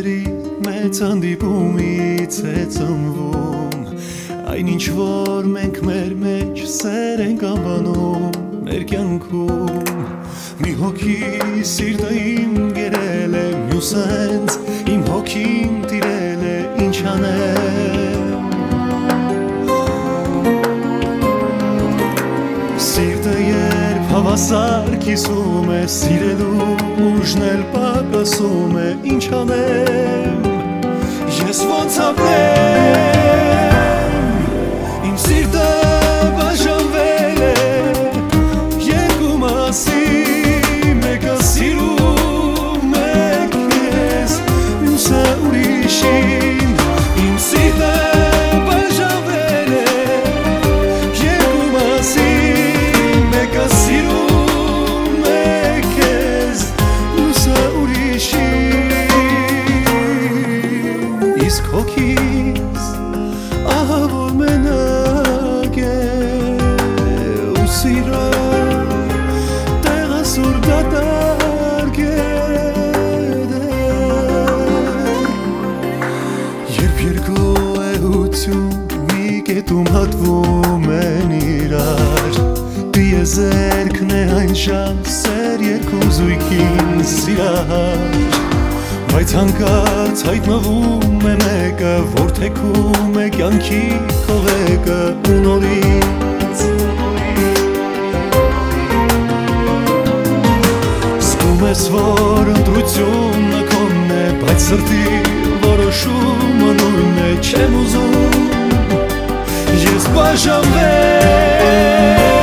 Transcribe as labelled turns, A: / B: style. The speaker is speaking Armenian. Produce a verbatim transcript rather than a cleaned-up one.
A: սերի մեծ հանդիպումից է ծնվում Այն ինչ որ մենք մեր մեջ սեր ենք անվանում մեր կյանքում Մի հոգի սիրտը իմ գերել է մյուս հենց իմ հոգին տիրել է ինչ անեմ Սիրտը երբ հավասար կիսում է սիրելու ուժն էլ պակասում է ինչ անեմ Ես ոնց ապրեմ Իմ սիրտը բաժանվել է երկու մասի Մեկը սիրում է քեզ մյուսը ուրիշին Իմ սիրտը բաժանվել է երկու մասի Մեկը սիրում է քեզ մյուսը ուրիշին Իսկ հոգիս ահա որ մենակ է ու սիրո տեղը սուր դատարկ է Երբ երկու էություն մի կետում հատվում են իրար Տիեզերքն է այն ժամ սեր երկու զույգին սիրահար Բայց հանկարծ հայտնվում է մեկը, որ թեքում է կյանքի քողեկը ու նորից Զգում ես, որ ընտրությունը քոնն է, բայց սրտի որոշումը նույնն է, չեմ ուզում Ես բաժանվել